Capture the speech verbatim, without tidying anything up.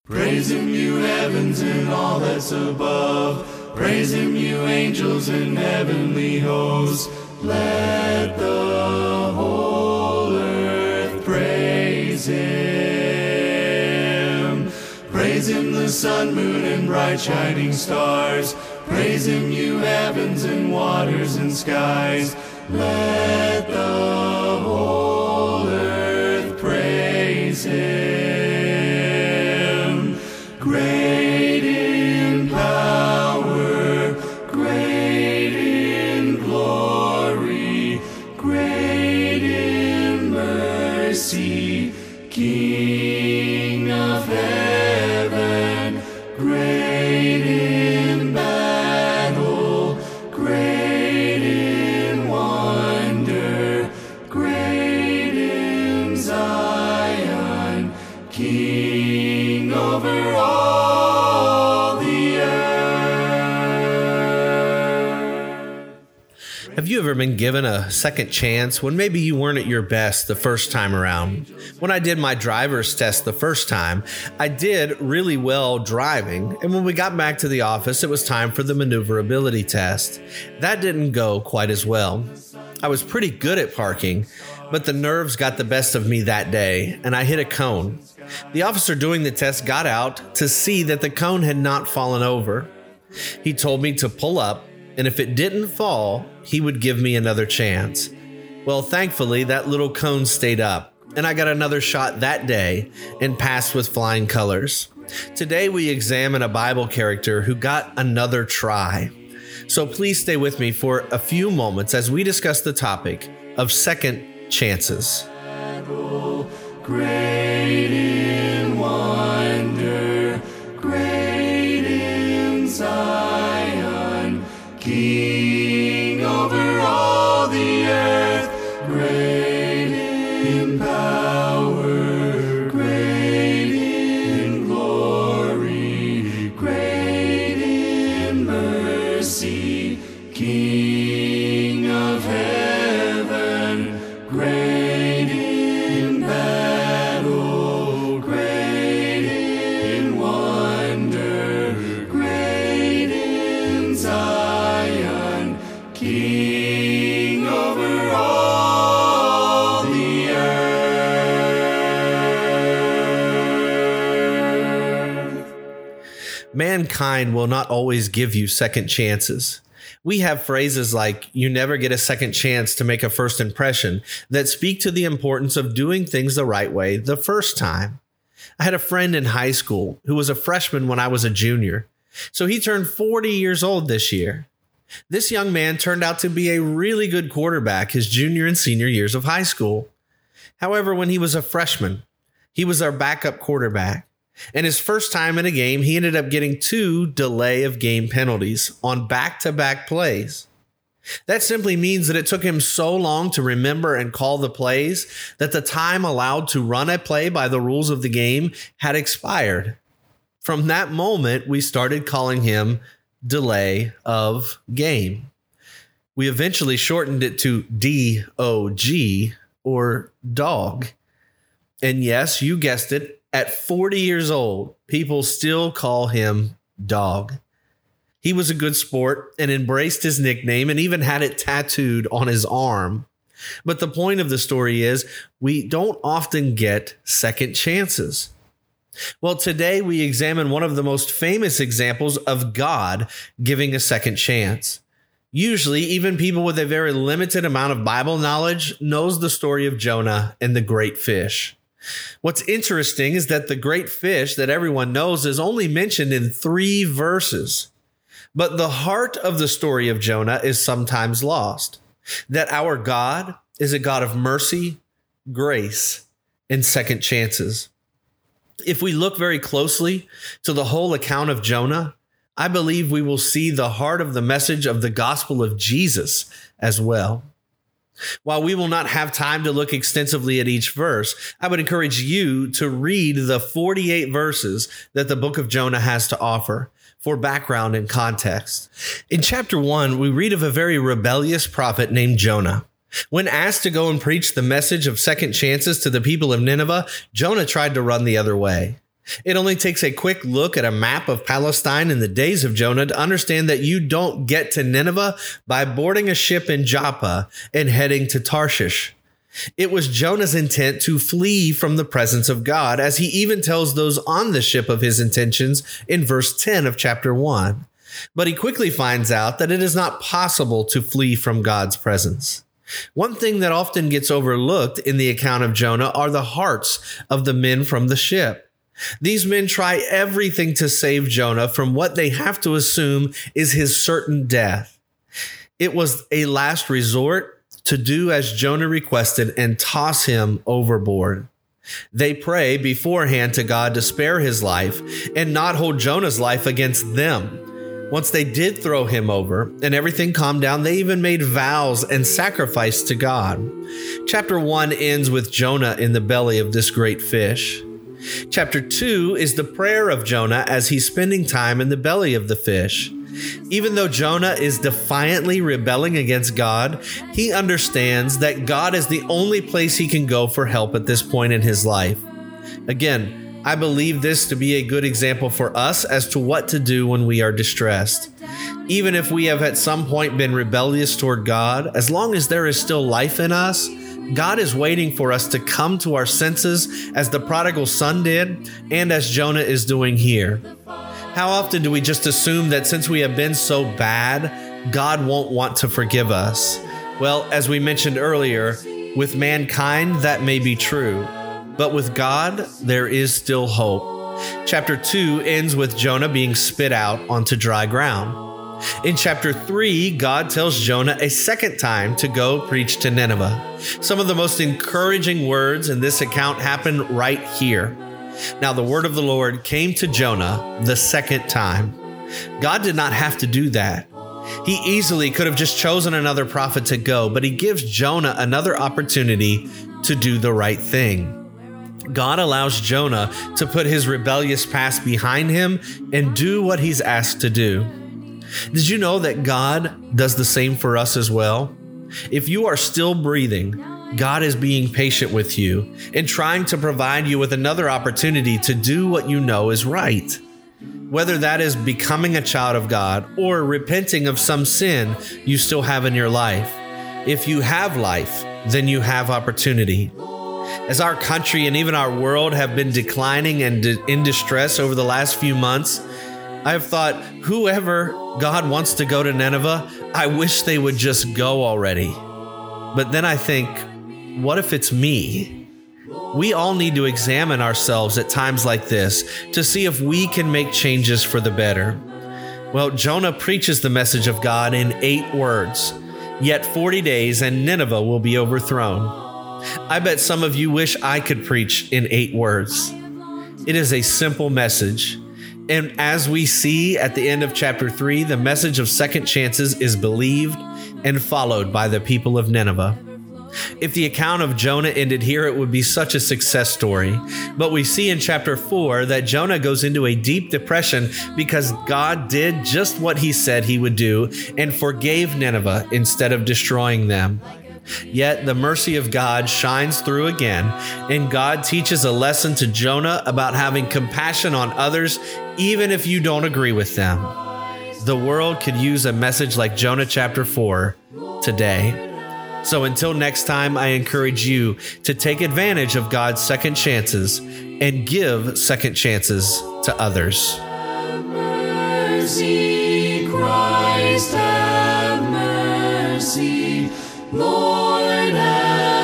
Praise him, you heavens and all that's above. Praise him, you angels and heavenly hosts. Let the whole earth praise him. Praise him, the sun, moon, and bright shining stars. Praise him, you heavens and waters and skies. Let the whole earth praise him. Great in power, great in glory, great in mercy, King of heaven, great in battle, great in wonder, great in Zion, King over all the earth. Have you ever been given a second chance when maybe you weren't at your best the first time around? When I did my driver's test the first time, I did really well driving, and when we got back to the office, it was time for the maneuverability test. That didn't go quite as well. I was pretty good at parking, but the nerves got the best of me that day, and I hit a cone. The officer doing the test got out to see that the cone had not fallen over. He told me to pull up, and if it didn't fall, he would give me another chance. Well, thankfully, that little cone stayed up, and I got another shot that day and passed with flying colors. Today, we examine a Bible character who got another try. So please stay with me for a few moments as we discuss the topic of second chances. Great in wonder, great in Zion, King over all the earth, great in power, great in glory, great in mercy, King of heaven, great in battle, great in wonder, great in Zion, King over all the earth. Mankind will not always give you second chances. We have phrases like, you never get a second chance to make a first impression, that speak to the importance of doing things the right way the first time. I had a friend in high school who was a freshman when I was a junior, so he turned forty years old this year. This young man turned out to be a really good quarterback his junior and senior years of high school. However, when he was a freshman, he was our backup quarterback. And his first time in a game, he ended up getting two delay of game penalties on back-to-back plays. That simply means that it took him so long to remember and call the plays that the time allowed to run a play by the rules of the game had expired. From that moment, we started calling him delay of game. We eventually shortened it to D O G, or dog. And yes, you guessed it, at forty years old, people still call him Dog. He was a good sport and embraced his nickname and even had it tattooed on his arm. But the point of the story is, we don't often get second chances. Well, today we examine one of the most famous examples of God giving a second chance. Usually, even people with a very limited amount of Bible knowledge knows the story of Jonah and the great fish. What's interesting is that the great fish that everyone knows is only mentioned in three verses. But the heart of the story of Jonah is sometimes lost. That our God is a God of mercy, grace, and second chances. If we look very closely to the whole account of Jonah, I believe we will see the heart of the message of the gospel of Jesus as well. While we will not have time to look extensively at each verse, I would encourage you to read the forty-eight verses that the book of Jonah has to offer for background and context. In chapter one, we read of a very rebellious prophet named Jonah. When asked to go and preach the message of second chances to the people of Nineveh, Jonah tried to run the other way. It only takes a quick look at a map of Palestine in the days of Jonah to understand that you don't get to Nineveh by boarding a ship in Joppa and heading to Tarshish. It was Jonah's intent to flee from the presence of God, as he even tells those on the ship of his intentions in verse ten of chapter one. But he quickly finds out that it is not possible to flee from God's presence. One thing that often gets overlooked in the account of Jonah are the hearts of the men from the ship. These men try everything to save Jonah from what they have to assume is his certain death. It was a last resort to do as Jonah requested and toss him overboard. They pray beforehand to God to spare his life and not hold Jonah's life against them. Once they did throw him over and everything calmed down, they even made vows and sacrificed to God. Chapter one ends with Jonah in the belly of this great fish. Chapter two is the prayer of Jonah as he's spending time in the belly of the fish. Even though Jonah is defiantly rebelling against God, he understands that God is the only place he can go for help at this point in his life. Again, I believe this to be a good example for us as to what to do when we are distressed. Even if we have at some point been rebellious toward God, as long as there is still life in us, God is waiting for us to come to our senses as the prodigal son did and as Jonah is doing here. How often do we just assume that since we have been so bad, God won't want to forgive us? Well, as we mentioned earlier, with mankind, that may be true. But with God, there is still hope. Chapter two ends with Jonah being spit out onto dry ground. In chapter three, God tells Jonah a second time to go preach to Nineveh. Some of the most encouraging words in this account happen right here. Now the word of the Lord came to Jonah the second time. God did not have to do that. He easily could have just chosen another prophet to go, but he gives Jonah another opportunity to do the right thing. God allows Jonah to put his rebellious past behind him and do what he's asked to do. Did you know that God does the same for us as well? If you are still breathing, God is being patient with you and trying to provide you with another opportunity to do what you know is right. Whether that is becoming a child of God or repenting of some sin you still have in your life. If you have life, then you have opportunity. As our country and even our world have been declining and in distress over the last few months, I have thought, whoever God wants to go to Nineveh, I wish they would just go already. But then I think, what if it's me? We all need to examine ourselves at times like this to see if we can make changes for the better. Well, Jonah preaches the message of God in eight words. Yet forty days and Nineveh will be overthrown. I bet some of you wish I could preach in eight words. It is a simple message. And as we see at the end of chapter three, the message of second chances is believed and followed by the people of Nineveh. If the account of Jonah ended here, it would be such a success story. But we see in chapter four that Jonah goes into a deep depression because God did just what he said he would do and forgave Nineveh instead of destroying them. Yet the mercy of God shines through again, and God teaches a lesson to Jonah about having compassion on others, even if you don't agree with them. The world could use a message like Jonah chapter four today. So until next time, I encourage you to take advantage of God's second chances and give second chances to others. Have mercy, Christ, have mercy. Lord, have